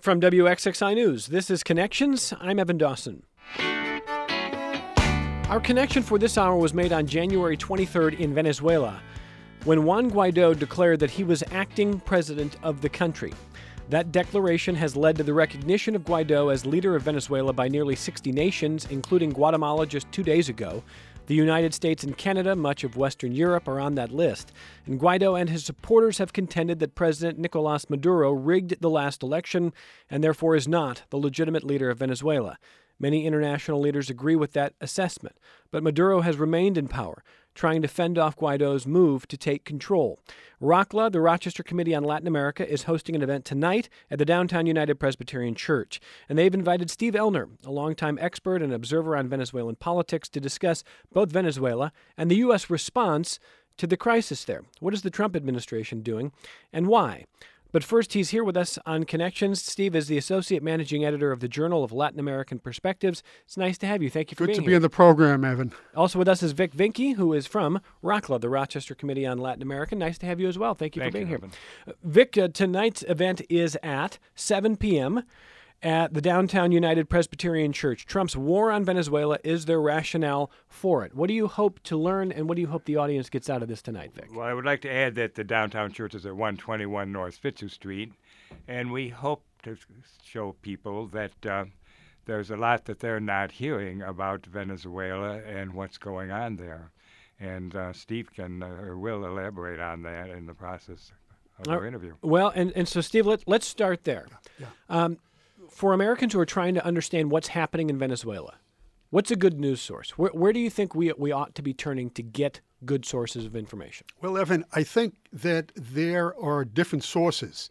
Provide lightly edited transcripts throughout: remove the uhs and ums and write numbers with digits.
From WXXI News, this is Connections. I'm Evan Dawson. Our connection for this hour was made on January 23rd in Venezuela, when Juan Guaido declared that he was acting president of the country. That declaration has led to the recognition of Guaido as leader of Venezuela by nearly 60 nations, including Guatemala just 2 days ago. The United States and Canada, much of Western Europe, are on that list. And Guaido and his supporters have contended that President Nicolás Maduro rigged the last election and therefore is not the legitimate leader of Venezuela. Many international leaders agree with that assessment, but Maduro has remained in power, trying to fend off Guaido's move to take control. RACLA, the Rochester Committee on Latin America, is hosting an event tonight at the Downtown United Presbyterian Church, and they've invited Steve Elner, a longtime expert and observer on Venezuelan politics, to discuss both Venezuela and the U.S. response to the crisis there. What is the Trump administration doing, and why? But first, he's here with us on Connections. Steve is the Associate Managing Editor of the Journal of Latin American Perspectives. It's nice to have you. Thank you for being here. Good to be in the program, Evan. Also with us is Vic Vinke, who is from RACLA, the Rochester Committee on Latin America. Nice to have you as well. Thank you for being here. Vic, tonight's event is at 7 p.m. at the Downtown United Presbyterian Church. Trump's war on Venezuela is their rationale for it. What do you hope to learn, and what do you hope the audience gets out of this tonight, Vic? Well, I would like to add that the Downtown Church is at 121 North Fitzhugh Street, and we hope to show people that there's a lot that they're not hearing about Venezuela and what's going on there. And Steve can or will elaborate on that in the process of our interview. Well, and so, Steve, let's start there. Yeah. For Americans who are trying to understand what's happening in Venezuela, what's a good news source? Where do you think we ought to be turning to get good sources of information? Well, Evan, I think that there are different sources.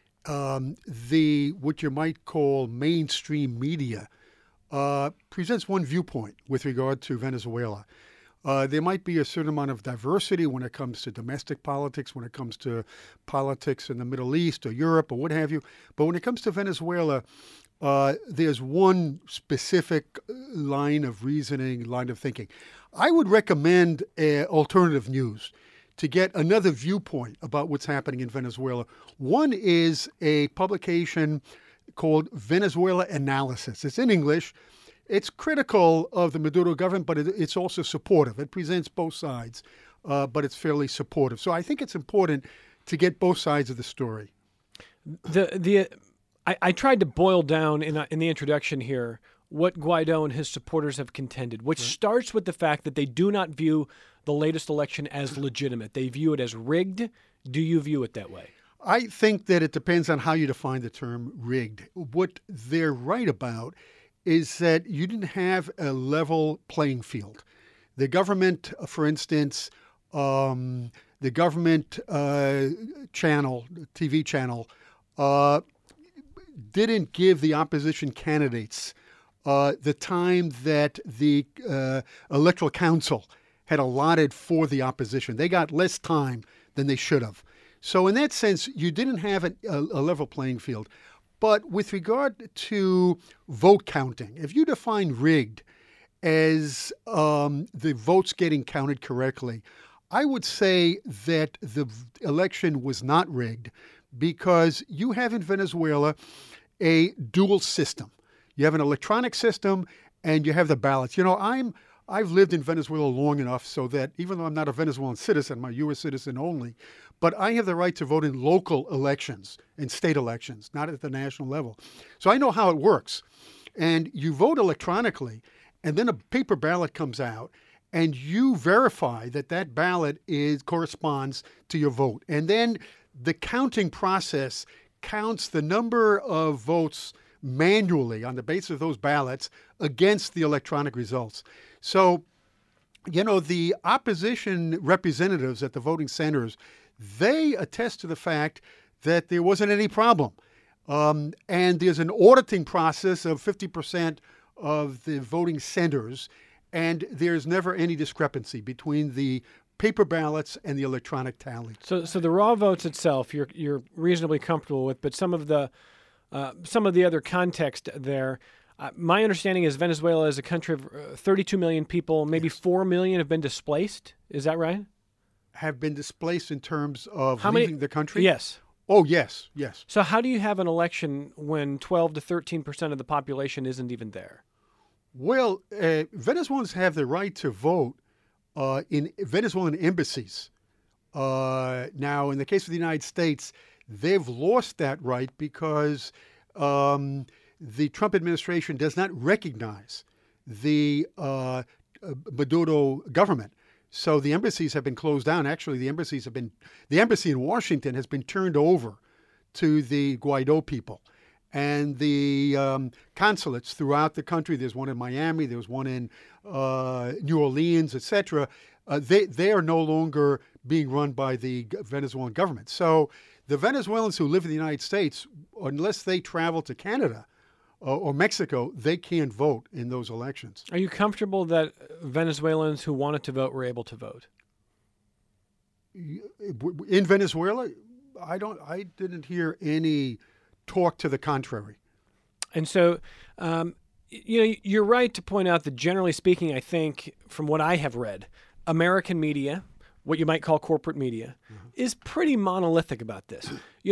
What you might call mainstream media presents one viewpoint with regard to Venezuela. There might be a certain amount of diversity when it comes to domestic politics, when it comes to politics in the Middle East or Europe or what have you. But when it comes to Venezuela, there's one specific line of reasoning, line of thinking. I would recommend alternative news to get another viewpoint about what's happening in Venezuela. One is a publication called Venezuela Analysis. It's in English. It's critical of the Maduro government, but it's also supportive. It presents both sides, but it's fairly supportive. So I think it's important to get both sides of the story. I tried to boil down in the introduction here what Guaido and his supporters have contended, which starts with the fact that they do not view the latest election as legitimate. They view it as rigged. Do you view it that way? I think that it depends on how you define the term rigged. What they're right about is that you didn't have a level playing field. The government, for instance, the government channel, TV channel, didn't give the opposition candidates the time that the Electoral Council had allotted for the opposition. They got less time than they should have. So in that sense, you didn't have a level playing field. But with regard to vote counting, if you define rigged as the votes getting counted correctly, I would say that the election was not rigged because you have in Venezuela a dual system. You have an electronic system and you have the ballots. You know, I've lived in Venezuela long enough so that even though I'm not a Venezuelan citizen, I'm a U.S. citizen only, but I have the right to vote in local elections and state elections, not at the national level. So I know how it works. And you vote electronically, and then a paper ballot comes out, and you verify that that ballot corresponds to your vote. And then the counting process counts the number of votes manually on the basis of those ballots against the electronic results. So, you know, the opposition representatives at the voting centers, they attest to the fact that there wasn't any problem. And there's an auditing process of 50% of the voting centers, and there's never any discrepancy between the paper ballots and the electronic tally. So the raw votes itself, you're reasonably comfortable with, but some of the other context there. My understanding is Venezuela is a country of 32 million people. Maybe 4 million have been displaced. Is that right? Have been displaced in terms of leaving the country? Yes. Oh, yes, yes. So how do you have an election when 12 to 13% of the population isn't even there? Well, Venezuelans have the right to vote in Venezuelan embassies. Now, in the case of the United States, they've lost that right because the Trump administration does not recognize the Maduro government. So the embassies have been closed down. Actually, the embassy in Washington has been turned over to the Guaido people. And the consulates throughout the country, there's one in Miami, there's one in New Orleans, etc., they are no longer being run by the Venezuelan government. So the Venezuelans who live in the United States, unless they travel to Canada or Mexico, they can't vote in those elections. Are you comfortable that Venezuelans who wanted to vote were able to vote? In Venezuela, I didn't hear talk to the contrary. And so, you're right to point out that generally speaking, I think, from what I have read, American media, what you might call corporate media, is pretty monolithic about this.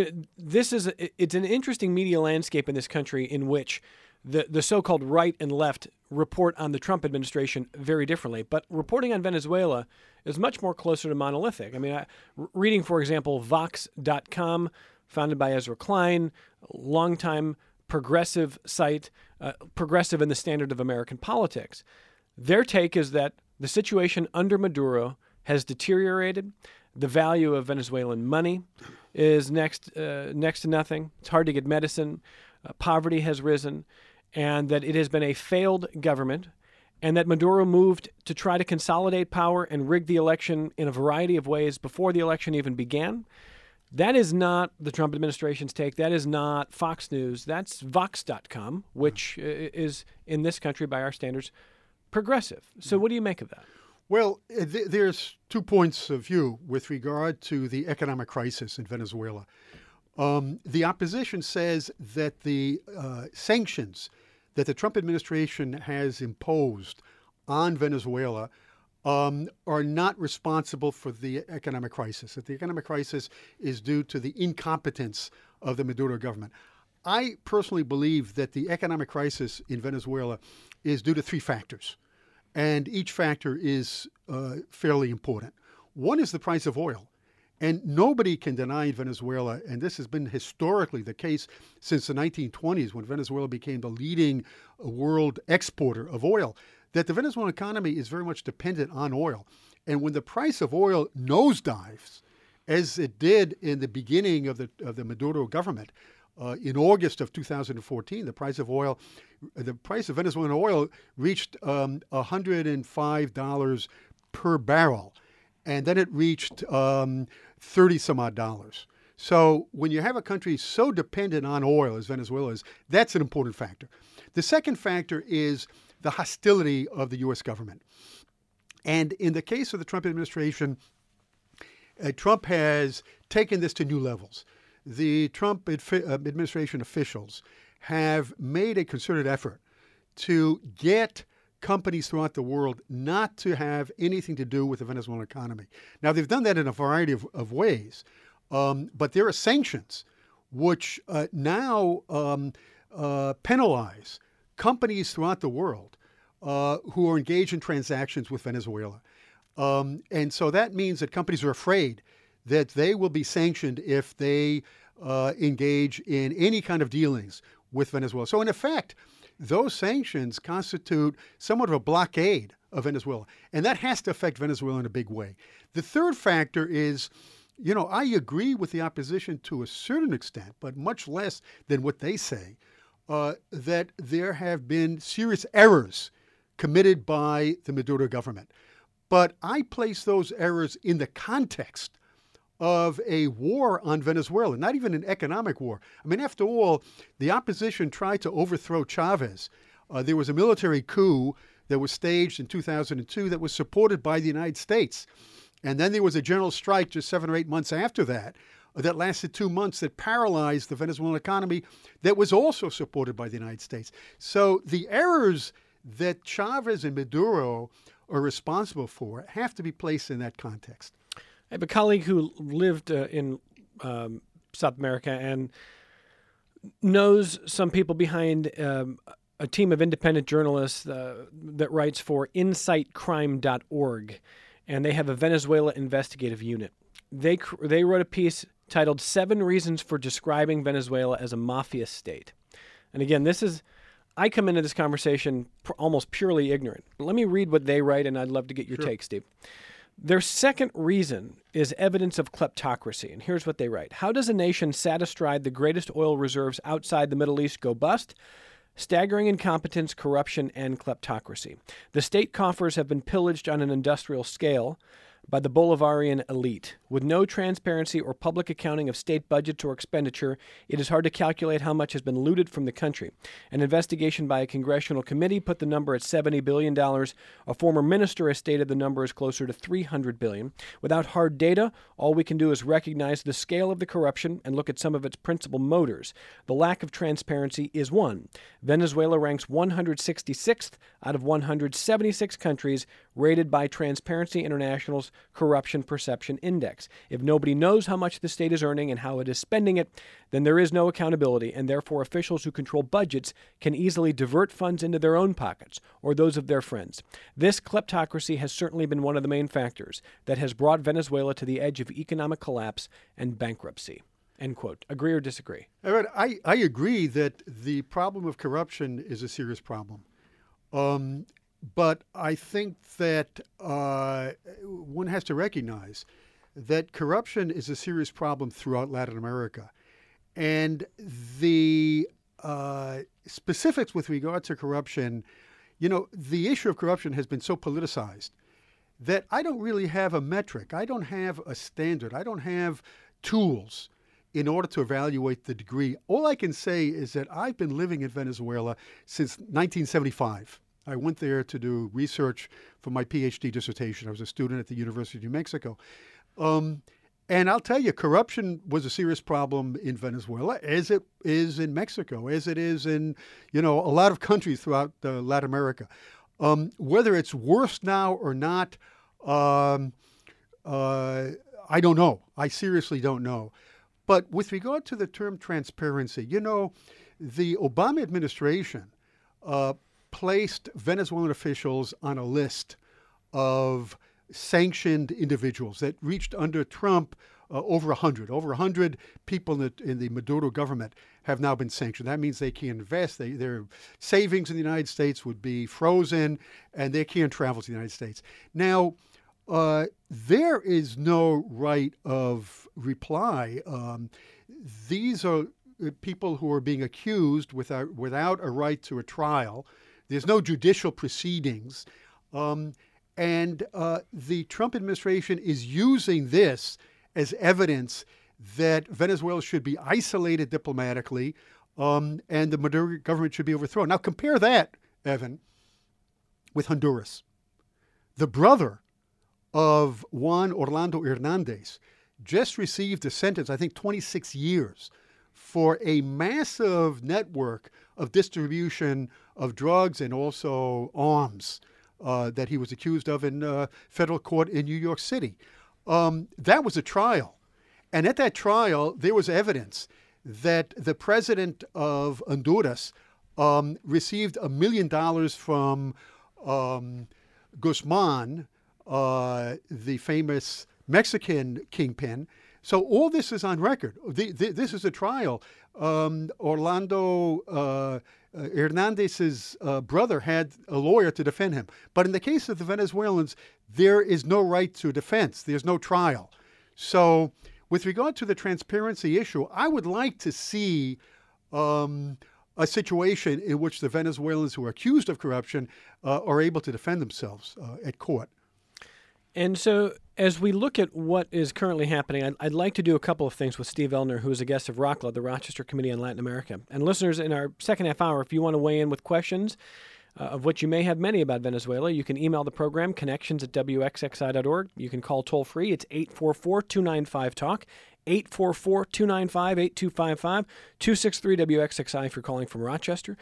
It's an interesting media landscape in this country in which the so-called right and left report on the Trump administration very differently. But reporting on Venezuela is much more closer to monolithic. I mean, reading, for example, Vox.com, founded by Ezra Klein, longtime progressive site, progressive in the standard of American politics. Their take is that the situation under Maduro has deteriorated. The value of Venezuelan money is next to nothing. It's hard to get medicine. Poverty has risen, and that it has been a failed government, and that Maduro moved to try to consolidate power and rig the election in a variety of ways before the election even began. That is not the Trump administration's take. That is not Fox News. That's Vox.com, which is, in this country, by our standards, progressive. So what do you make of that? Well, there's 2 points of view with regard to the economic crisis in Venezuela. The opposition says that the sanctions that the Trump administration has imposed on Venezuela are not responsible for the economic crisis, that the economic crisis is due to the incompetence of the Maduro government. I personally believe that the economic crisis in Venezuela is due to 3 factors, and each factor is fairly important. One is the price of oil. And nobody can deny in Venezuela, and this has been historically the case since the 1920s when Venezuela became the leading world exporter of oil, that the Venezuelan economy is very much dependent on oil. And when the price of oil nosedives, as it did in the beginning of the Maduro government, in August of 2014, the price of Venezuelan oil reached $105 per barrel. And then it reached 30 some odd dollars. So when you have a country so dependent on oil as Venezuela is, that's an important factor. The second factor is the hostility of the U.S. government. And in the case of the Trump administration, Trump has taken this to new levels. The Trump administration officials have made a concerted effort to get companies throughout the world not to have anything to do with the Venezuelan economy. Now, they've done that in a variety of ways, but there are sanctions which now penalize companies throughout the world who are engaged in transactions with Venezuela. And so that means that companies are afraid that they will be sanctioned if they engage in any kind of dealings with Venezuela. So in effect, those sanctions constitute somewhat of a blockade of Venezuela, and that has to affect Venezuela in a big way. The third factor is, I agree with the opposition to a certain extent, but much less than what they say, that there have been serious errors committed by the Maduro government. But I place those errors in the context of a war on Venezuela, not even an economic war. I mean, after all, the opposition tried to overthrow Chavez. There was a military coup that was staged in 2002 that was supported by the United States. And then there was a general strike just 7 or 8 months after that that lasted 2 months that paralyzed the Venezuelan economy that was also supported by the United States. So the errors that Chavez and Maduro are responsible for have to be placed in that context. I have a colleague who lived in South America and knows some people behind a team of independent journalists that writes for InsightCrime.org, and they have a Venezuela investigative unit. They wrote a piece titled 7 Reasons for Describing Venezuela as a Mafia State. And again, I come into this conversation almost purely ignorant. But let me read what they write, and I'd love to get your take, Steve. Their second reason is evidence of kleptocracy. And here's what they write. How does a nation sat astride the greatest oil reserves outside the Middle East go bust? Staggering incompetence, corruption, and kleptocracy. The state coffers have been pillaged on an industrial scale by the Bolivarian elite. With no transparency or public accounting of state budgets or expenditure, it is hard to calculate how much has been looted from the country. An investigation by a congressional committee put the number at $70 billion. A former minister has stated the number is closer to $300 billion. Without hard data, all we can do is recognize the scale of the corruption and look at some of its principal motors. The lack of transparency is one. Venezuela ranks 166th out of 176 countries rated by Transparency International's Corruption Perception Index. If nobody knows how much the state is earning and how it is spending it, then there is no accountability, and therefore officials who control budgets can easily divert funds into their own pockets or those of their friends. This kleptocracy has certainly been one of the main factors that has brought Venezuela to the edge of economic collapse and bankruptcy. End quote. Agree or disagree? I agree that the problem of corruption is a serious problem. But I think that one has to recognize that corruption is a serious problem throughout Latin America. And the specifics with regard to corruption, the issue of corruption has been so politicized that I don't really have a metric. I don't have a standard. I don't have tools in order to evaluate the degree. All I can say is that I've been living in Venezuela since 1975. I went there to do research for my PhD dissertation. I was a student at the University of New Mexico. And I'll tell you, corruption was a serious problem in Venezuela, as it is in Mexico, as it is in, a lot of countries throughout Latin America. Whether it's worse now or not, I don't know. I seriously don't know. But with regard to the term transparency, the Obama administration placed Venezuelan officials on a list of sanctioned individuals that reached under Trump over 100. Over 100 people in the Maduro government have now been sanctioned. That means they can't invest. Their savings in the United States would be frozen, and they can't travel to the United States. Now, there is no right of reply. These are people who are being accused without a right to a trial. There's no judicial proceedings. And the Trump administration is using this as evidence that Venezuela should be isolated diplomatically and the Maduro government should be overthrown. Now compare that, Evan, with Honduras. The brother of Juan Orlando Hernandez just received a sentence, I think 26 years, for a massive network of distribution of drugs and also arms that he was accused of in federal court in New York City. That was a trial. And at that trial, there was evidence that the president of Honduras received $1 million from Guzman, the famous Mexican kingpin. So all this is on record. This is a trial. Orlando Hernandez's brother had a lawyer to defend him. But in the case of the Venezuelans, there is no right to defense. There's no trial. So with regard to the transparency issue, I would like to see a situation in which the Venezuelans who are accused of corruption are able to defend themselves at court. And so as we look at what is currently happening, I'd like to do a couple of things with Steve Eldner, who is a guest of ROCLA, the Rochester Committee on Latin America. And listeners, in our second half hour, if you want to weigh in with questions, of which you may have many about Venezuela. You can email the program, connections@wxxi.org. You can call toll-free. It's 844-295-TALK, 844-295-8255, 263-WXXI if you're calling from Rochester,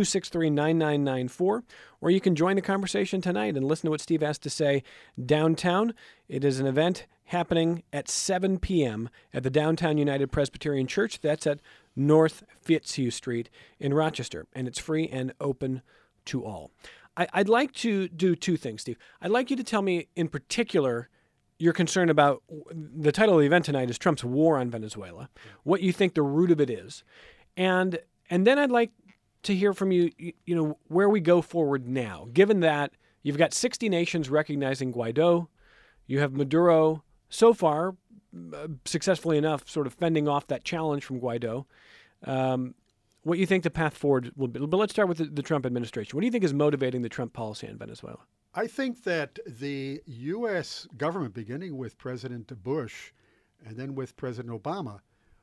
263-9994. Or you can join the conversation tonight and listen to what Steve has to say downtown. It is an event happening at 7 p.m. at the Downtown United Presbyterian Church. That's at North Fitzhugh Street in Rochester, and it's free and open to all. I'd like to do two things, Steve. I'd like you to tell me in particular your concern about the title of the event tonight is Trump's war on Venezuela, what you think the root of it is. And then I'd like to hear from you, where we go forward now, given that you've got 60 nations recognizing Guaido, you have Maduro so far, successfully enough, sort of fending off that challenge from Guaido. What you think the path forward will be. But let's start with the Trump administration. What do you think is motivating the Trump policy in Venezuela? I think that the U.S. government, beginning with President Bush and then with President Obama,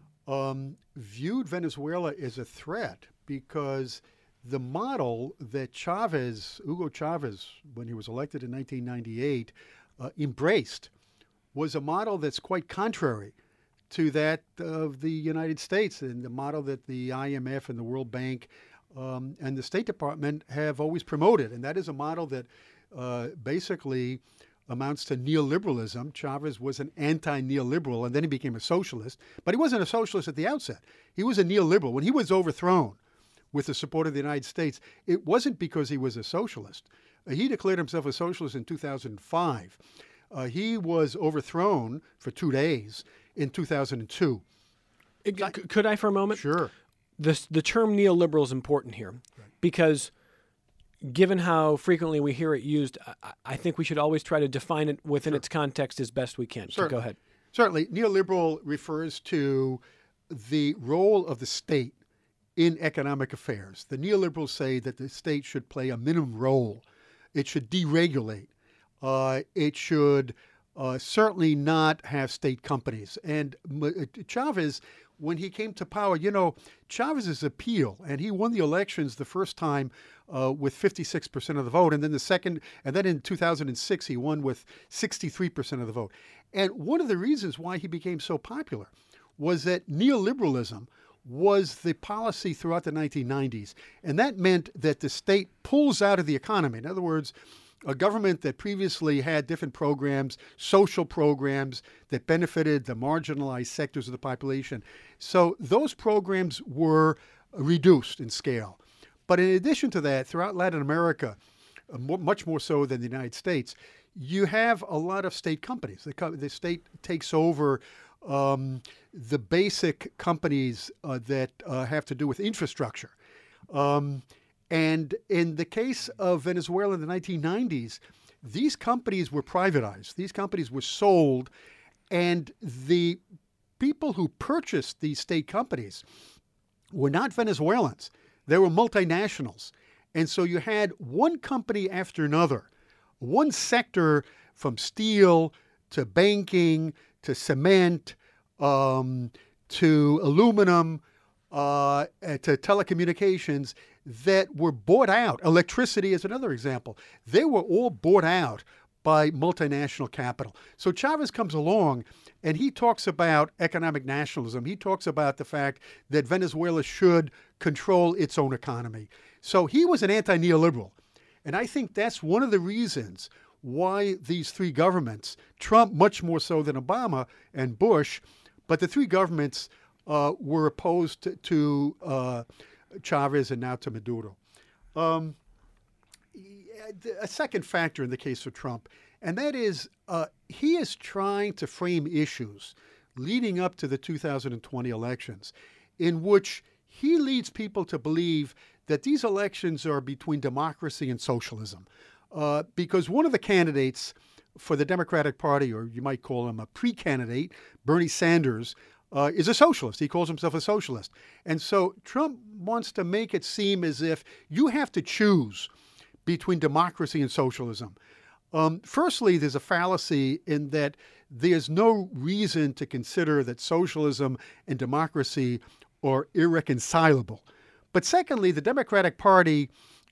viewed Venezuela as a threat because the model that Hugo Chavez, when he was elected in 1998, embraced was a model that's quite contrary to that of the United States and the model that the IMF and the World Bank and the State Department have always promoted. And that is a model that basically amounts to neoliberalism. Chavez was an anti-neoliberal, and then he became a socialist. But he wasn't a socialist at the outset. He was a neoliberal. When he was overthrown with the support of the United States, it wasn't because he was a socialist. He declared himself a socialist in 2005. He was overthrown for 2 days in 2002. Could I for a moment? Sure. The term neoliberal is important here because given how frequently we hear it used, I think we should always try to define it within its context as best we can. So go ahead. Certainly. Neoliberal refers to the role of the state in economic affairs. The neoliberals say that the state should play a minimum role. It should deregulate. It should certainly not have state companies. And Chavez, when he came to power, Chavez's appeal, and he won the elections the first time with 56% of the vote, and then in 2006 he won with 63% of the vote. And one of the reasons why he became so popular was that neoliberalism was the policy throughout the 1990s, and that meant that the state pulls out of the economy. In other words, a government that previously had different programs, social programs that benefited the marginalized sectors of the population. So those programs were reduced in scale. But in addition to that, throughout Latin America, much more so than the United States, you have a lot of state companies. The state takes over the basic companies that have to do with infrastructure. And in the case of Venezuela in the 1990s, these companies were privatized. These companies were sold, and the people who purchased these state companies were not Venezuelans. They were multinationals. And so you had one company after another, one sector from steel to banking to cement to aluminum to telecommunications that were bought out. Electricity is another example. They were all bought out by multinational capital. So Chavez comes along and he talks about economic nationalism. He talks about the fact that Venezuela should control its own economy. So he was an anti-neoliberal. And I think that's one of the reasons why these three governments, Trump much more so than Obama and Bush, but the three governments were opposed to Chavez and now to Maduro. A second factor in the case of Trump, and that is he is trying to frame issues leading up to the 2020 elections in which he leads people to believe that these elections are between democracy and socialism. Because one of the candidates for the Democratic Party, or you might call him a pre-candidate, Bernie Sanders, is a socialist. He calls himself a socialist. And so Trump wants to make it seem as if you have to choose between democracy and socialism. Firstly, there's a fallacy in that there's no reason to consider that socialism and democracy are irreconcilable. But secondly, the Democratic Party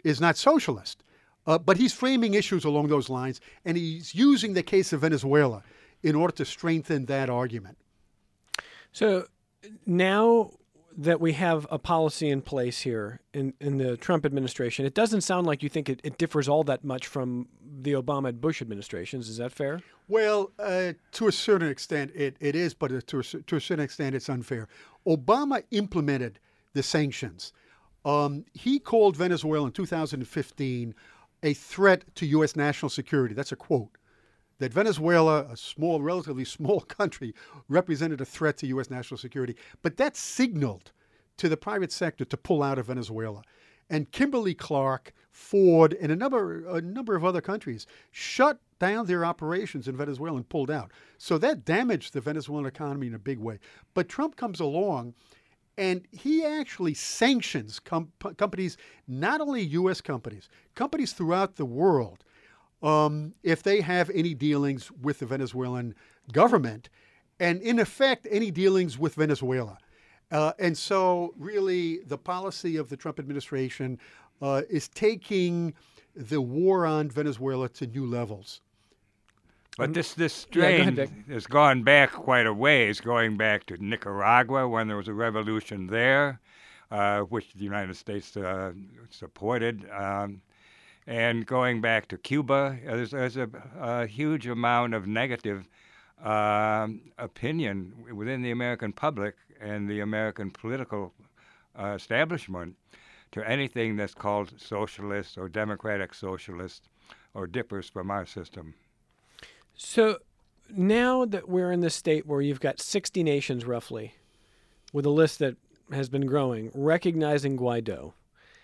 is not socialist. But he's framing issues along those lines, and he's using the case of Venezuela in order to strengthen that argument. So now that we have a policy in place here in the Trump administration, it doesn't sound like you think it differs all that much from the Obama and Bush administrations. Is that fair? Well, to a certain extent, it is, but to a certain extent, it's unfair. Obama implemented the sanctions. He called Venezuela in 2015 a threat to U.S. national security. That's a quote. That Venezuela, a small, relatively small country, represented a threat to U.S. national security. But that signaled to the private sector to pull out of Venezuela. And Kimberly-Clark, Ford, and a number of other countries shut down their operations in Venezuela and pulled out. So that damaged the Venezuelan economy in a big way. But Trump comes along, and he actually sanctions companies, not only U.S. companies throughout the world, if they have any dealings with the Venezuelan government, and in effect, any dealings with Venezuela. And so really the policy of the Trump administration is taking the war on Venezuela to new levels. But this strain has gone back quite a ways, going back to Nicaragua when there was a revolution there, which the United States supported, and going back to Cuba. There's a huge amount of negative opinion within the American public and the American political establishment to anything that's called socialist or democratic socialist or differs from our system. So now that we're in this state where you've got 60 nations roughly, with a list that has been growing, recognizing Guaido,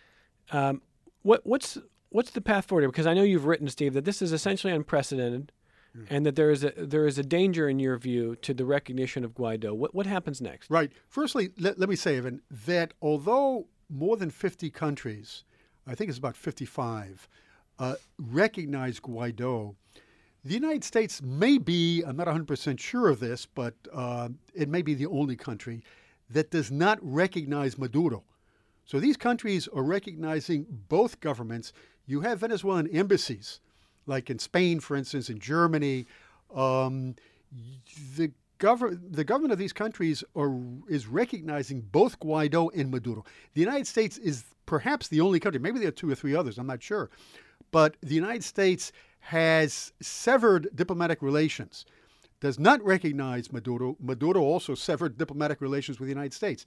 what's the path forward? Because I know you've written, Steve, that this is essentially unprecedented, and that there is a danger, in your view, to the recognition of Guaido. What happens next? Right. Firstly, let me say, Evan, that although more than 50 countries, I think it's about 55, recognize Guaido, the United States may be, I'm not 100% sure of this, but it may be the only country that does not recognize Maduro. So these countries are recognizing both governments. You have Venezuelan embassies, like in Spain, for instance, in Germany. The government of these countries is recognizing both Guaido and Maduro. The United States is perhaps the only country, maybe there are two or three others, I'm not sure, but the United States has severed diplomatic relations, does not recognize Maduro. Maduro also severed diplomatic relations with the United States.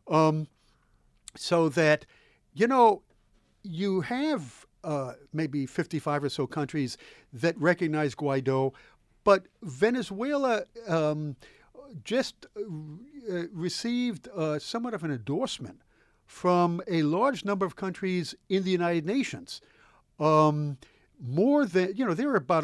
So that, you have maybe 55 or so countries that recognize Guaido, but Venezuela just received somewhat of an endorsement from a large number of countries in the United Nations. More than, there are about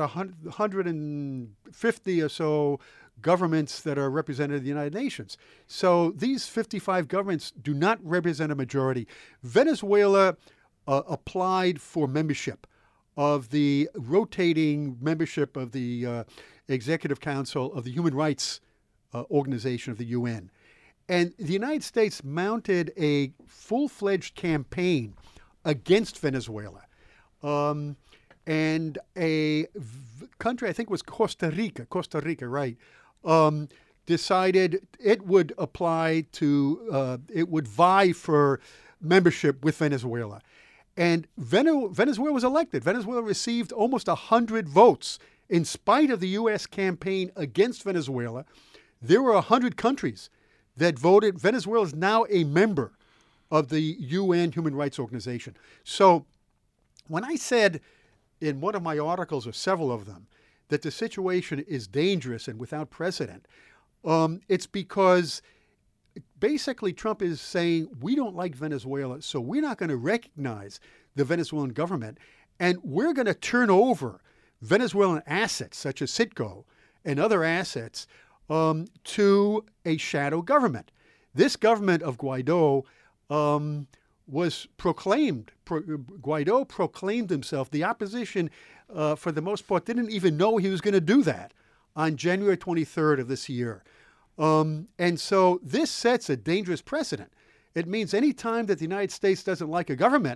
150 or so governments that are represented in the United Nations. So these 55 governments do not represent a majority. Venezuela applied for membership of the rotating membership of the Executive Council of the Human Rights Organization of the UN. And the United States mounted a full-fledged campaign against Venezuela. And a country, I think it was Costa Rica, right, decided it would apply to, it would vie for membership with Venezuela. And Venezuela was elected. Venezuela received almost 100 votes. In spite of the U.S. campaign against Venezuela, there were 100 countries that voted. Venezuela is now a member of the UN Human Rights Organization. So when I said in one of my articles, or several of them, that the situation is dangerous and without precedent, it's because basically Trump is saying, we don't like Venezuela, so we're not going to recognize the Venezuelan government, and we're going to turn over Venezuelan assets, such as Citgo and other assets, to a shadow government. This government of Guaido was proclaimed. Guaido proclaimed himself. The opposition, for the most part, didn't even know he was going to do that on January 23rd of this year. And so this sets a dangerous precedent. It means any time that the United States doesn't like a government,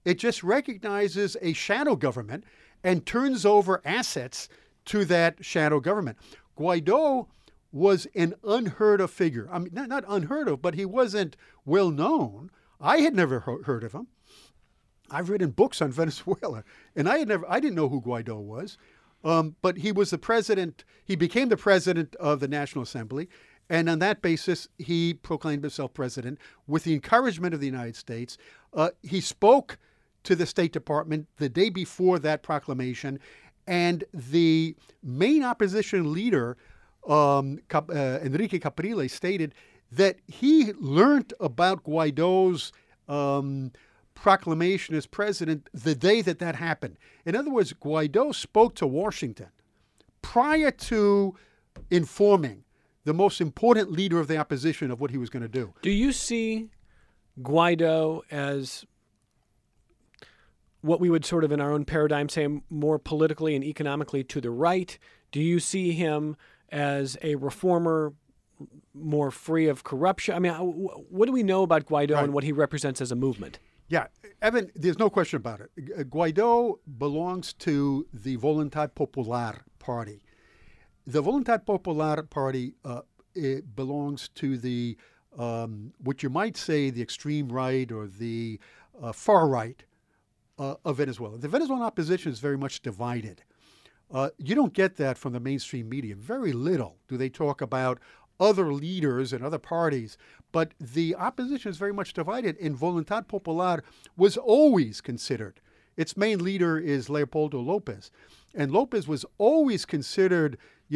It just recognizes a shadow government and turns over assets to that shadow government. Guaido was an unheard of figure. I mean, not unheard of, but he wasn't well known. I had never heard of him. I've written books on Venezuela, and I didn't know who Guaido was. But he was the president. He became the president of the National Assembly, and on that basis, he proclaimed himself president with the encouragement of the United States. He spoke to the State Department the day before that proclamation, and the main opposition leader, Enrique Capriles, stated that he learned about Guaido's proclamation as president the day that happened. In other words, Guaido spoke to Washington prior to informing the most important leader of the opposition of what he was going to do. Do you see Guaido as what we would sort of in our own paradigm say more politically and economically to the right? Do you see him as a reformer, more free of corruption? I mean, what do we know about Guaido and what he represents as a movement? Yeah, Evan, there's no question about it. Guaido belongs to the Voluntad Popular Party. The Voluntad Popular Party it belongs to the, what you might say, the extreme right or the far right of Venezuela. The Venezuelan opposition is very much divided. You don't get that from the mainstream media. Very little do they talk about other leaders and other parties, but the opposition is very much divided, and Voluntad Popular was always considered. Its main leader is Leopoldo Lopez, and Lopez was always considered,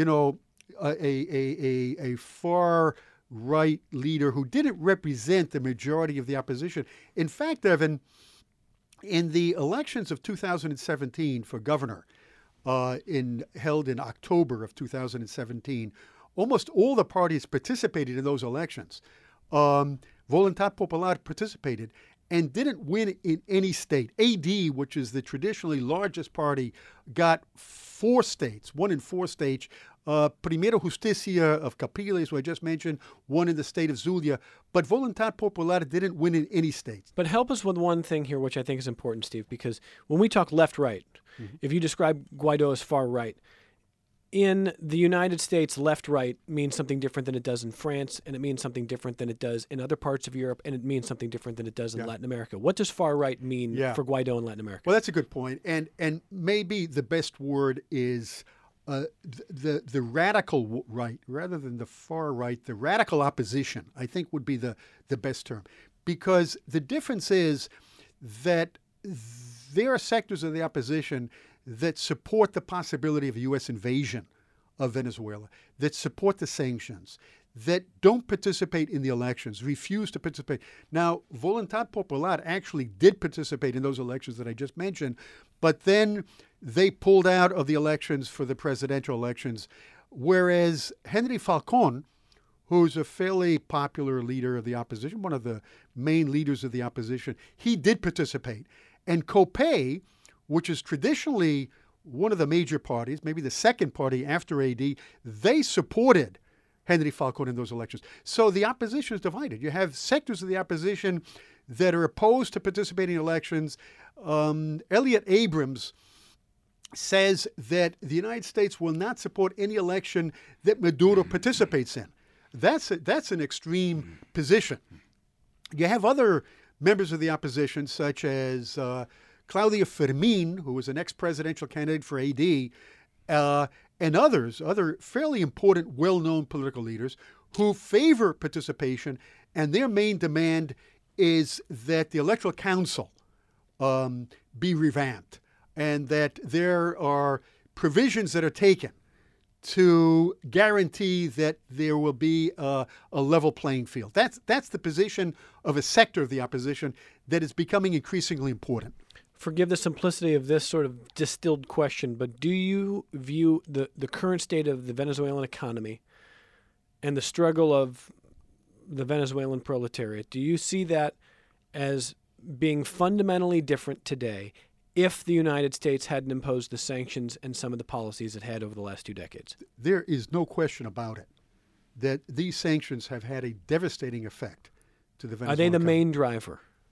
a far right leader who didn't represent the majority of the opposition. In fact, Evan, in the elections of 2017 for governor, held in October of 2017, almost all the parties participated in those elections. Voluntad Popular participated and didn't win in any state. AD, which is the traditionally largest party, got 4 states, 1 in 4 states. Primero Justicia of Capriles, who I just mentioned, won in the state of Zulia, but Voluntad Popular didn't win in any states. But help us with one thing here, which I think is important, Steve, because when we talk left-right, if you describe Guaido as far-right, in the United States, left-right means something different than it does in France, and it means something different than it does in other parts of Europe, and it means something different than it does in Latin America. What does far-right mean for Guaido in Latin America? Well, that's a good point, and maybe the best word is the radical right, rather than the far right. The radical opposition, I think, would be the best term, because the difference is that there are sectors of the opposition that support the possibility of a U.S. invasion of Venezuela, that support the sanctions, that don't participate in the elections, refuse to participate. Now, Voluntad Popular actually did participate in those elections that I just mentioned, but then they pulled out of the elections for the presidential elections, whereas Henry Falcón, who's a fairly popular leader of the opposition, one of the main leaders of the opposition, he did participate. And COPEI, which is traditionally one of the major parties, maybe the second party after AD, they supported Henry Falcón in those elections. So the opposition is divided. You have sectors of the opposition that are opposed to participating in elections. Elliot Abrams says that the United States will not support any election that Maduro participates in. That's an extreme position. You have other members of the opposition, such as Claudia Fermin, who was an ex-presidential candidate for AD, and other fairly important, well-known political leaders who favor participation, and their main demand is that the Electoral Council be revamped, and that there are provisions that are taken to guarantee that there will be a level playing field. That's the position of a sector of the opposition that is becoming increasingly important. Forgive the simplicity of this sort of distilled question, but do you view the current state of the Venezuelan economy and the struggle of the Venezuelan proletariat, do you see that as being fundamentally different today if the United States hadn't imposed the sanctions and some of the policies it had over the last 2 decades? There is no question about it that these sanctions have had a devastating effect to the Venezuelan Are they the economy. main driver?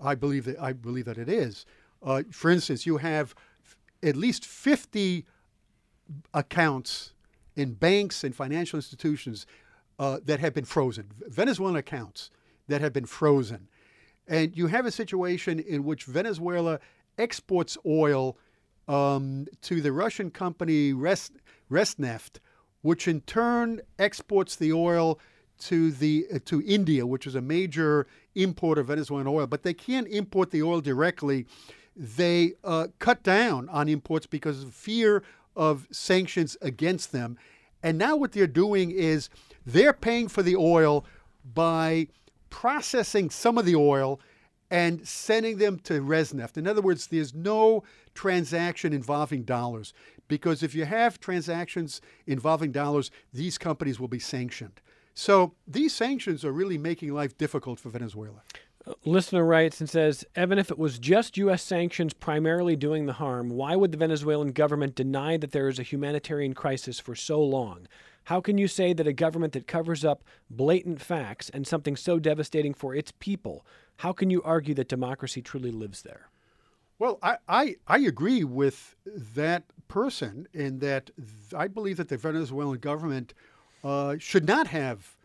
I believe that it is. For instance, you have at least 50 accounts in banks and financial institutions that have been frozen, Venezuelan accounts that have been frozen. And you have a situation in which Venezuela exports oil to the Russian company Rosneft, which in turn exports the oil to India, which is a major importer of Venezuelan oil. But they can't import the oil directly. They cut down on imports because of fear of sanctions against them. And now what they're doing is they're paying for the oil by processing some of the oil and sending them to Rosneft. In other words, there's no transaction involving dollars, because if you have transactions involving dollars, these companies will be sanctioned. So these sanctions are really making life difficult for Venezuela. Listener writes and says, Evan, if it was just U.S. sanctions primarily doing the harm, why would the Venezuelan government deny that there is a humanitarian crisis for so long? How can you say that a government that covers up blatant facts and something so devastating for its people, how can you argue that democracy truly lives there? Well, I agree with that person in that I believe that the Venezuelan government should not have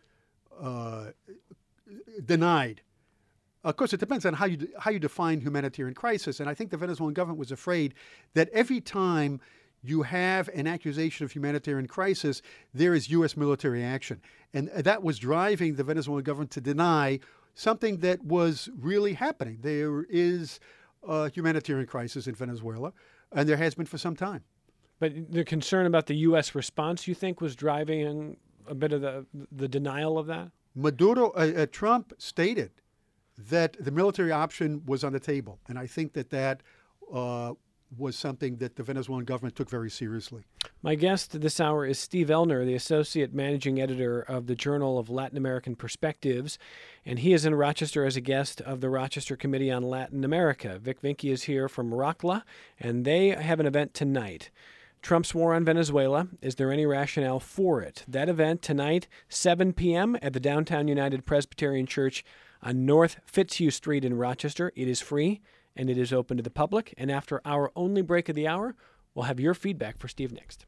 denied. Of course, it depends on how you define humanitarian crisis. And I think the Venezuelan government was afraid that every time you have an accusation of humanitarian crisis, there is U.S. military action. And that was driving the Venezuelan government to deny something that was really happening. There is a humanitarian crisis in Venezuela, and there has been for some time. But the concern about the U.S. response, you think, was driving a bit of the denial of that? Trump stated that the military option was on the table. And I think that was something that the Venezuelan government took very seriously. My guest this hour is Steve Elner, the Associate Managing Editor of the Journal of Latin American Perspectives, and he is in Rochester as a guest of the Rochester Committee on Latin America. Vic Vinke is here from ROCLA, and they have an event tonight. Trump's war on Venezuela, is there any rationale for it? That event tonight, 7 p.m. at the Downtown United Presbyterian Church on North Fitzhugh Street in Rochester. It is free, and it is open to the public. And after our only break of the hour, we'll have your feedback for Steve next.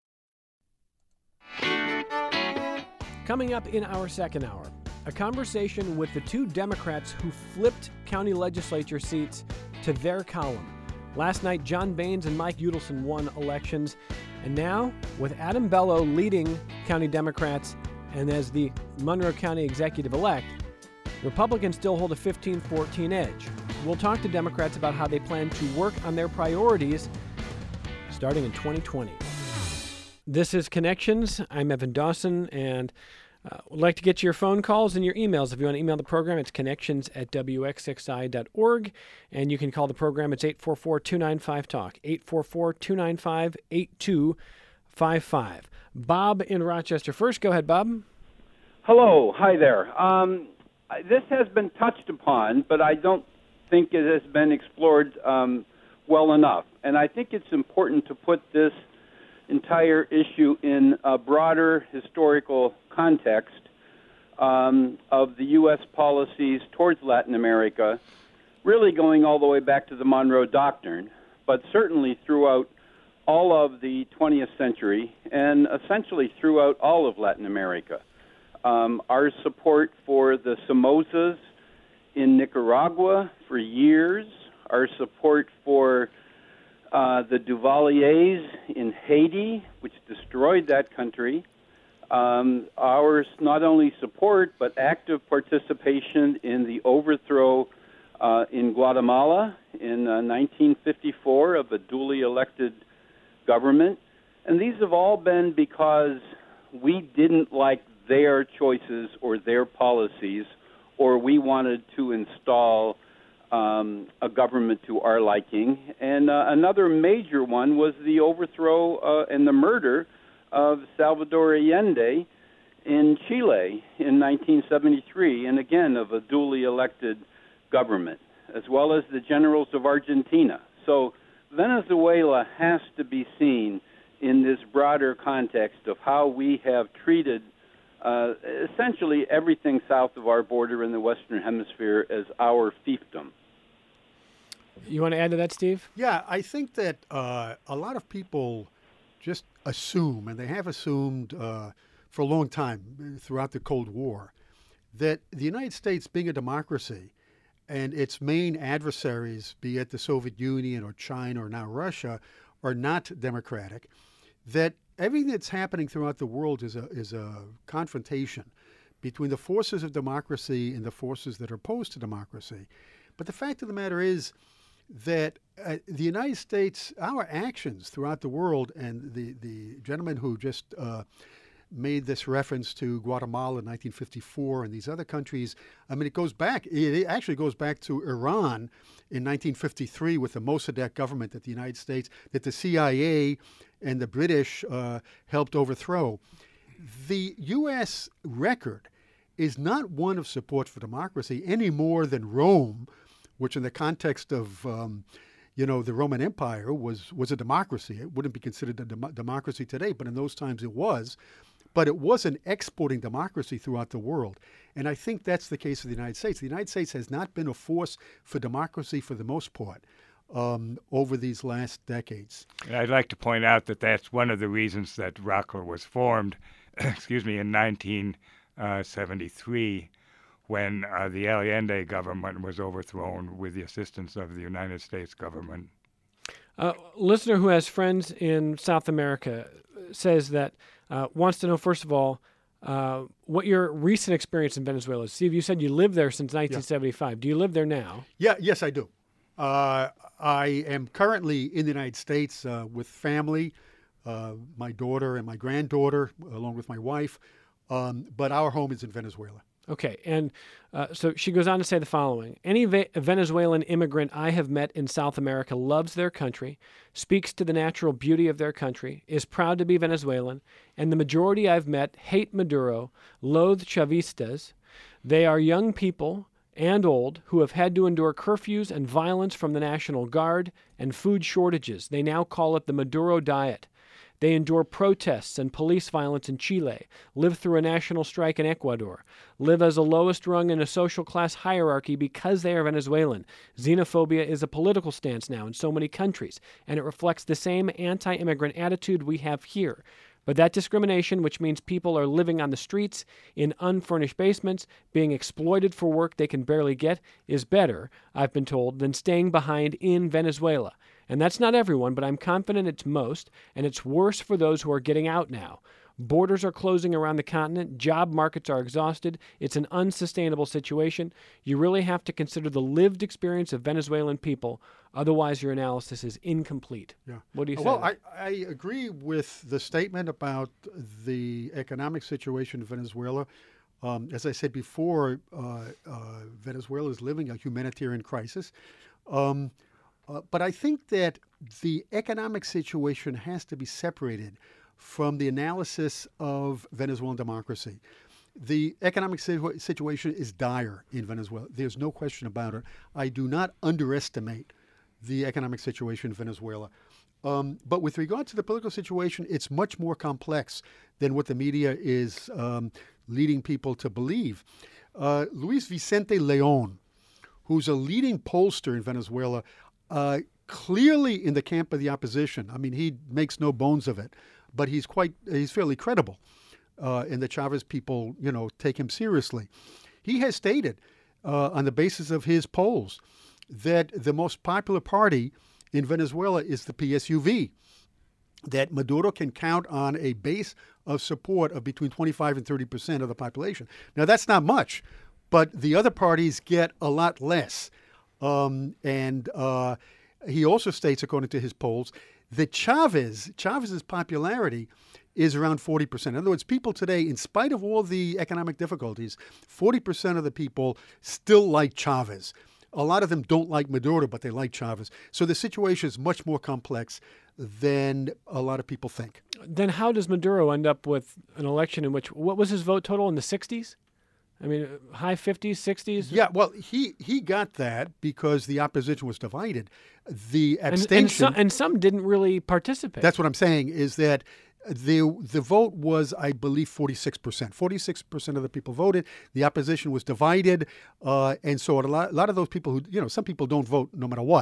Coming up in our second hour, a conversation with the two Democrats who flipped county legislature seats to their column. Last night, John Baines and Mike Udelson won elections. And now, with Adam Bello leading county Democrats and as the Monroe County executive-elect, Republicans still hold a 15-14 edge. We'll talk to Democrats about how they plan to work on their priorities starting in 2020. This is Connections. I'm Evan Dawson, and would like to get your phone calls and your emails. If you want to email the program, it's connections@wxxi.org, and you can call the program. It's 844-295-TALK, 844-295-8255. Bob in Rochester first. Go ahead, Bob. Hello. Hi there. This has been touched upon, but I don't think it has been explored well enough. And I think it's important to put this entire issue in a broader historical context of the U.S. policies towards Latin America, really going all the way back to the Monroe Doctrine, but certainly throughout all of the 20th century and essentially throughout all of Latin America. Our support for the Somozas in Nicaragua for years, our support for the Duvaliers in Haiti, which destroyed that country, our not only support but active participation in the overthrow in Guatemala in 1954 of a duly elected government. And these have all been because we didn't like their choices or their policies, or we wanted to install a government to our liking. And another major one was the overthrow and the murder of Salvador Allende in Chile in 1973, and again of a duly elected government, as well as the generals of Argentina. So Venezuela has to be seen in this broader context of how we have treated essentially everything south of our border in the Western Hemisphere as our fiefdom. You want to add to that, Steve? Yeah, I think that a lot of people just assume, and they have assumed for a long time throughout the Cold War, that the United States, being a democracy, and its main adversaries, be it the Soviet Union or China or now Russia, are not democratic, that everything that's happening throughout the world is a confrontation between the forces of democracy and the forces that are opposed to democracy. But the fact of the matter is that the United States, our actions throughout the world, and the gentleman who just made this reference to Guatemala in 1954 and these other countries, I mean, it actually goes back to Iran in 1953 with the Mossadegh government that the United States, that the CIA and the British helped overthrow. The U.S. record is not one of support for democracy any more than Rome, which in the context of the Roman Empire was a democracy. It wouldn't be considered a democracy today, but in those times it was. But it was an exporting democracy throughout the world. And I think that's the case of the United States. The United States has not been a force for democracy for the most part over these last decades. And I'd like to point out that that's one of the reasons that ROCLA was formed, in 1973, when the Allende government was overthrown with the assistance of the United States government. A listener who has friends in South America says that wants to know, first of all, what your recent experience in Venezuela is. Steve, you said you lived there since 1975. Yeah. Do you live there now? Yes, I do. I am currently in the United States with family, my daughter and my granddaughter, along with my wife. But our home is in Venezuela. Okay, and so she goes on to say the following. Any Venezuelan immigrant I have met in South America loves their country, speaks to the natural beauty of their country, is proud to be Venezuelan, and the majority I've met hate Maduro, loathe Chavistas. They are young people and old who have had to endure curfews and violence from the National Guard and food shortages. They now call it the Maduro diet. They endure protests and police violence in Chile, live through a national strike in Ecuador, live as a lowest rung in a social class hierarchy because they are Venezuelan. Xenophobia is a political stance now in so many countries, and it reflects the same anti-immigrant attitude we have here. But that discrimination, which means people are living on the streets, in unfurnished basements, being exploited for work they can barely get, is better, I've been told, than staying behind in Venezuela. And that's not everyone, but I'm confident it's most, and it's worse for those who are getting out now. Borders are closing around the continent. Job markets are exhausted. It's an unsustainable situation. You really have to consider the lived experience of Venezuelan people. Otherwise, your analysis is incomplete. Yeah. What do you say? Well, I agree with the statement about the economic situation in Venezuela. As I said before, Venezuela is living a humanitarian crisis. But I think that the economic situation has to be separated from the analysis of Venezuelan democracy. The economic situation is dire in Venezuela. There's no question about it. I do not underestimate the economic situation in Venezuela. But with regard to the political situation, it's much more complex than what the media is leading people to believe. Luis Vicente León, who's a leading pollster in Venezuela, clearly in the camp of the opposition. I mean, he makes no bones of it, but he's fairly credible. And the Chavez people, take him seriously. He has stated, on the basis of his polls, that the most popular party in Venezuela is the PSUV, that Maduro can count on a base of support of between 25 and 30% of the population. Now, that's not much, but the other parties get a lot less. He also states, according to his polls, that Chavez's popularity is around 40%. In other words, people today, in spite of all the economic difficulties, 40% of the people still like Chavez. A lot of them don't like Maduro, but they like Chavez. So the situation is much more complex than a lot of people think. Then how does Maduro end up with an election in which, what was his vote total in the 60s? I mean, high 50s, 60s? Yeah, well, he got that because the opposition was divided. The abstention... And some didn't really participate. That's what I'm saying, is that the vote was, I believe, 46%. 46% of the people voted. The opposition was divided. And so a lot of those people who, some people don't vote no matter what.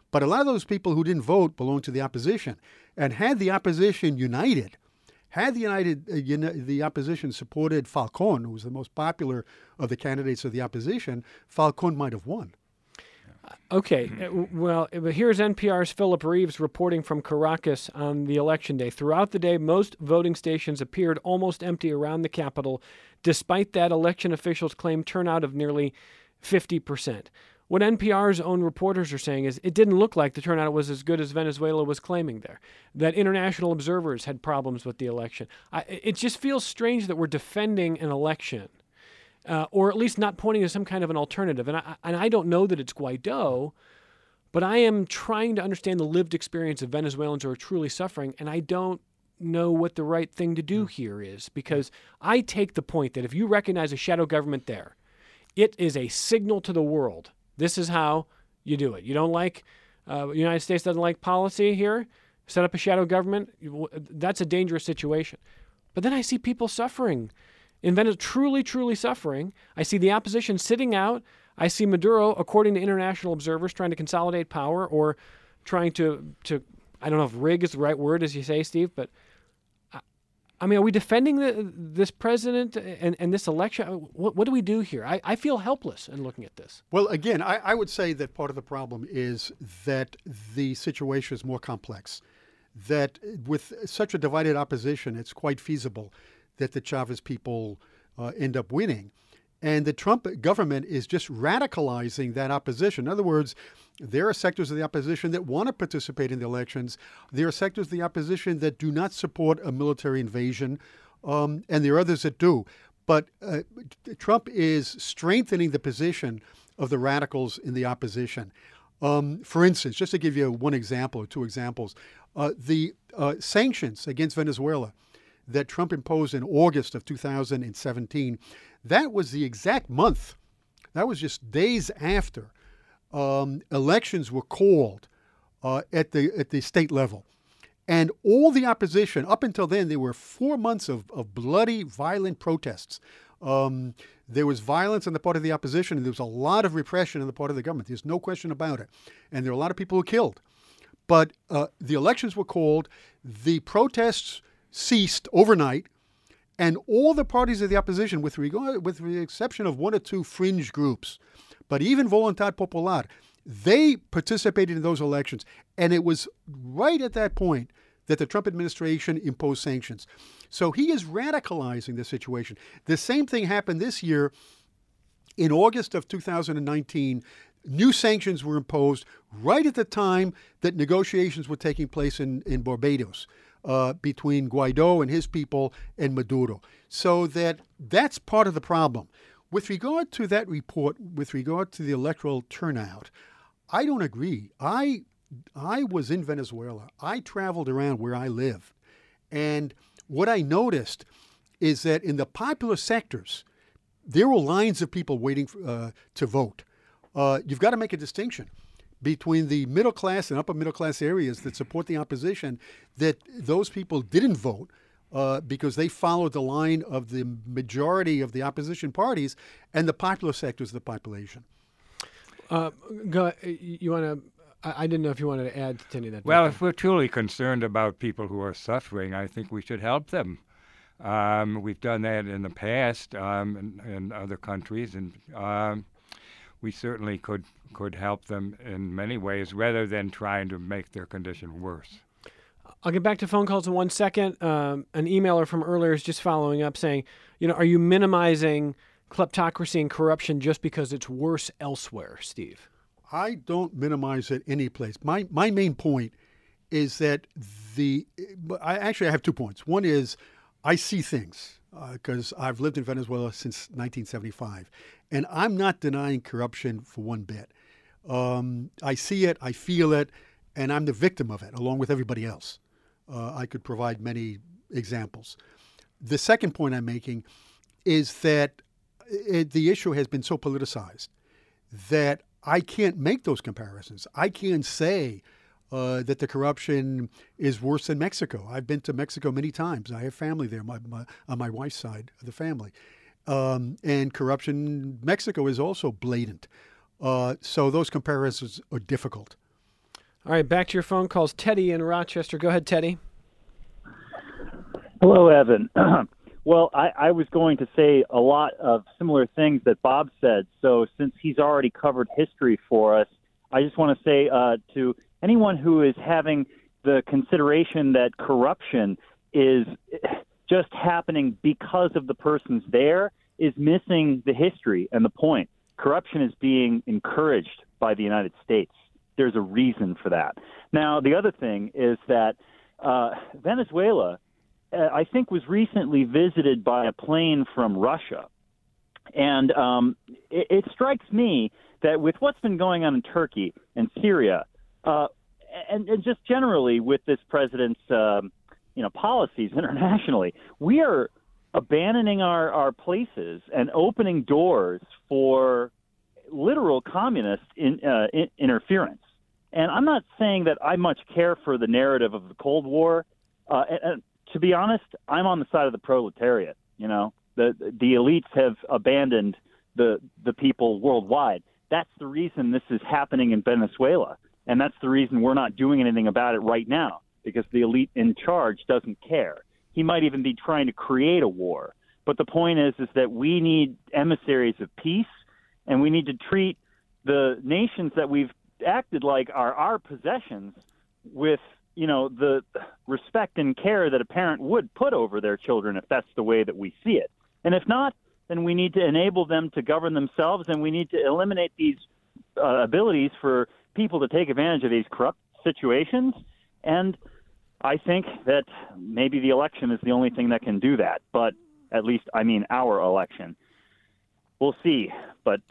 But a lot of those people who didn't vote belong to the opposition. And had the opposition united, had the opposition supported Falcon, who was the most popular of the candidates of the opposition, Falcon might have won. Okay, well, here's NPR's Philip Reeves reporting from Caracas on the election day. Throughout the day, most voting stations appeared almost empty around the capital. Despite that, election officials claimed turnout of nearly 50%. What NPR's own reporters are saying is it didn't look like the turnout was as good as Venezuela was claiming there, that international observers had problems with the election. It just feels strange that we're defending an election. Or at least not pointing to some kind of an alternative. And I don't know that it's Guaido, but I am trying to understand the lived experience of Venezuelans who are truly suffering, and I don't know what the right thing to do here is, because I take the point that if you recognize a shadow government there, it is a signal to the world. This is how you do it. You don't like, the United States doesn't like policy here, set up a shadow government. That's a dangerous situation. But then I see people suffering. In Venezuela, truly, truly suffering. I see the opposition sitting out. I see Maduro, according to international observers, trying to consolidate power or trying to I don't know if rig is the right word, as you say, Steve, but I mean, are we defending this president and this election? What do we do here? I feel helpless in looking at this. Well, again, I would say that part of the problem is that the situation is more complex, that with such a divided opposition, it's quite feasible that the Chavez people end up winning. And the Trump government is just radicalizing that opposition. In other words, there are sectors of the opposition that want to participate in the elections. There are sectors of the opposition that do not support a military invasion, and there are others that do. But Trump is strengthening the position of the radicals in the opposition. For instance, just to give you one example or two examples, the sanctions against Venezuela that Trump imposed in August of 2017, that was the exact month, that was just days after elections were called at the state level. And all the opposition, up until then, there were 4 months of bloody, violent protests. There was violence on the part of the opposition, and there was a lot of repression on the part of the government. There's no question about it. And there were a lot of people who were killed. But the elections were called, the protests ceased overnight, and all the parties of the opposition, with the exception of one or two fringe groups, but even Voluntad Popular, they participated in those elections. And it was right at that point that the Trump administration imposed sanctions. So he is radicalizing the situation. The same thing happened this year. In August of 2019, new sanctions were imposed right at the time that negotiations were taking place in Barbados. Between Guaido and his people and Maduro. So that's part of the problem. With regard to that report, with regard to the electoral turnout, I don't agree. I was in Venezuela. I traveled around where I live. And what I noticed is that in the popular sectors, there were lines of people waiting to vote. You've got to make a distinction between the middle class and upper middle class areas that support the opposition, that those people didn't vote because they followed the line of the majority of the opposition parties and the popular sectors of the population. You want to? I didn't know if you wanted to add to any of that. Well, if we're truly concerned about people who are suffering, I think we should help them. We've done that in the past in other countries, and we certainly could help them in many ways rather than trying to make their condition worse. I'll get back to phone calls in 1 second. An emailer from earlier is just following up saying, are you minimizing kleptocracy and corruption just because it's worse elsewhere, Steve? I don't minimize it any place. My main point is that I have 2 points. One is I see things because I've lived in Venezuela since 1975, and I'm not denying corruption for one bit. I see it, I feel it, and I'm the victim of it, along with everybody else. I could provide many examples. The second point I'm making is that the issue has been so politicized that I can't make those comparisons. I can't say that the corruption is worse than Mexico. I've been to Mexico many times. I have family there, on my wife's side of the family. And corruption in Mexico is also blatant. So those comparisons are difficult. All right, back to your phone calls. Teddy in Rochester. Go ahead, Teddy. Hello, Evan. Well, I was going to say a lot of similar things that Bob said. So since he's already covered history for us, I just want to say to anyone who is having the consideration that corruption is just happening because of the person's there is missing the history and the point. Corruption is being encouraged by the United States. There's a reason for that. Now, the other thing is that Venezuela, I think, was recently visited by a plane from Russia. And it strikes me that with what's been going on in Turkey and Syria, and just generally with this president's policies internationally, we are abandoning our places and opening doors for literal communist interference. And I'm not saying that I much care for the narrative of the Cold War. And to be honest, I'm on the side of the proletariat. The elites have abandoned the people worldwide. That's the reason this is happening in Venezuela. And that's the reason we're not doing anything about it right now, because the elite in charge doesn't care. He might even be trying to create a war. But the point is that we need emissaries of peace, and we need to treat the nations that we've acted like are our possessions with, the respect and care that a parent would put over their children if that's the way that we see it. And if not, then we need to enable them to govern themselves, and we need to eliminate these abilities for people to take advantage of these corrupt situations. And I think that maybe the election is the only thing that can do that. But at least, our election. We'll see. But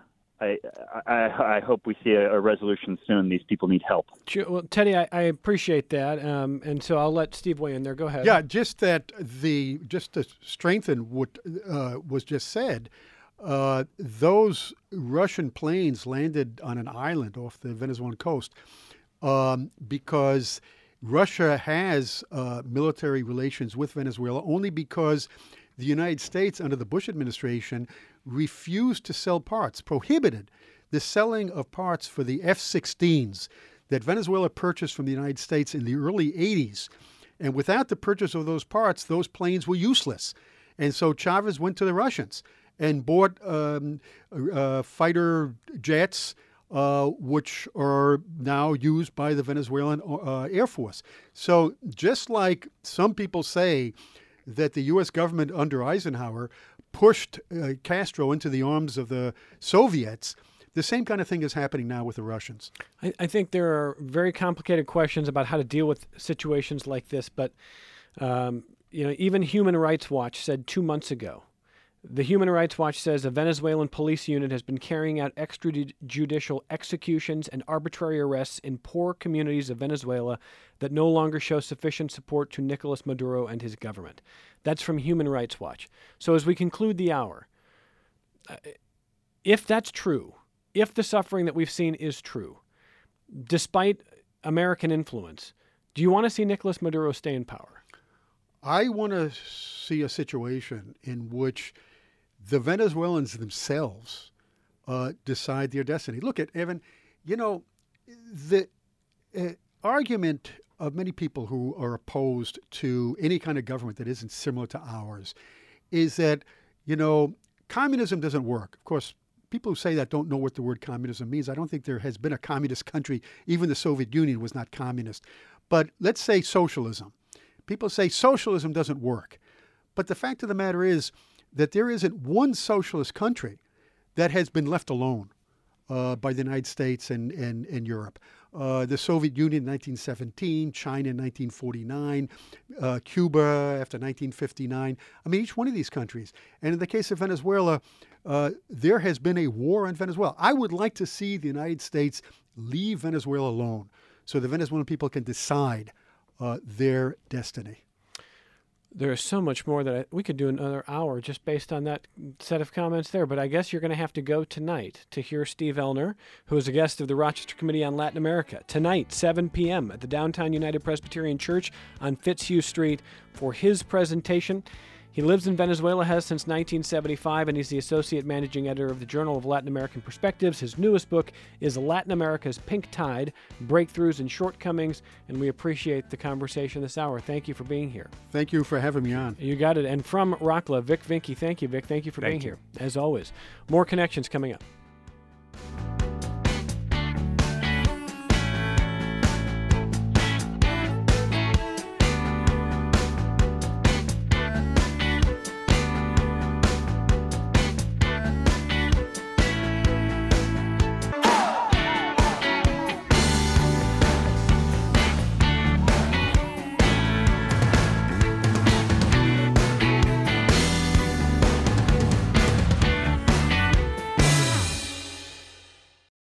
I hope we see a resolution soon. These people need help. Sure. Well, Teddy, I appreciate that. And so I'll let Steve weigh in there. Go ahead. Yeah, just to strengthen what was just said, those Russian planes landed on an island off the Venezuelan coast because Russia has military relations with Venezuela only because the United States, under the Bush administration, refused to sell parts, prohibited the selling of parts for the F-16s that Venezuela purchased from the United States in the early 80s. And without the purchase of those parts, those planes were useless. And so Chavez went to the Russians and bought fighter jets, which are now used by the Venezuelan Air Force. So just like some people say that the U.S. government under Eisenhower pushed Castro into the arms of the Soviets, the same kind of thing is happening now with the Russians. I think there are very complicated questions about how to deal with situations like this, but even Human Rights Watch said 2 months ago, the Human Rights Watch says a Venezuelan police unit has been carrying out extrajudicial executions and arbitrary arrests in poor communities of Venezuela that no longer show sufficient support to Nicolas Maduro and his government. That's from Human Rights Watch. So as we conclude the hour, if that's true, if the suffering that we've seen is true, despite American influence, do you want to see Nicolas Maduro stay in power? I want to see a situation in which the Venezuelans themselves decide their destiny. Look at Evan, the argument of many people who are opposed to any kind of government that isn't similar to ours is that, communism doesn't work. Of course, people who say that don't know what the word communism means. I don't think there has been a communist country. Even the Soviet Union was not communist. But let's say socialism. People say socialism doesn't work. But the fact of the matter is that there isn't one socialist country that has been left alone by the United States and Europe. The Soviet Union in 1917, China in 1949, Cuba after 1959. Each one of these countries. And in the case of Venezuela, there has been a war in Venezuela. I would like to see the United States leave Venezuela alone so the Venezuelan people can decide their destiny. There is so much more that we could do another hour just based on that set of comments there. But I guess you're going to have to go tonight to hear Steve Elner, who is a guest of the Rochester Committee on Latin America. Tonight, 7 p.m. at the Downtown United Presbyterian Church on Fitzhugh Street for his presentation. He lives in Venezuela, has since 1975, and he's the associate managing editor of the Journal of Latin American Perspectives. His newest book is Latin America's Pink Tide, Breakthroughs and Shortcomings, and we appreciate the conversation this hour. Thank you for being here. Thank you for having me on. You got it. And from Rockla, Vic Vinke. Thank you, Vic. Thank you for being here, as always. More Connections coming up.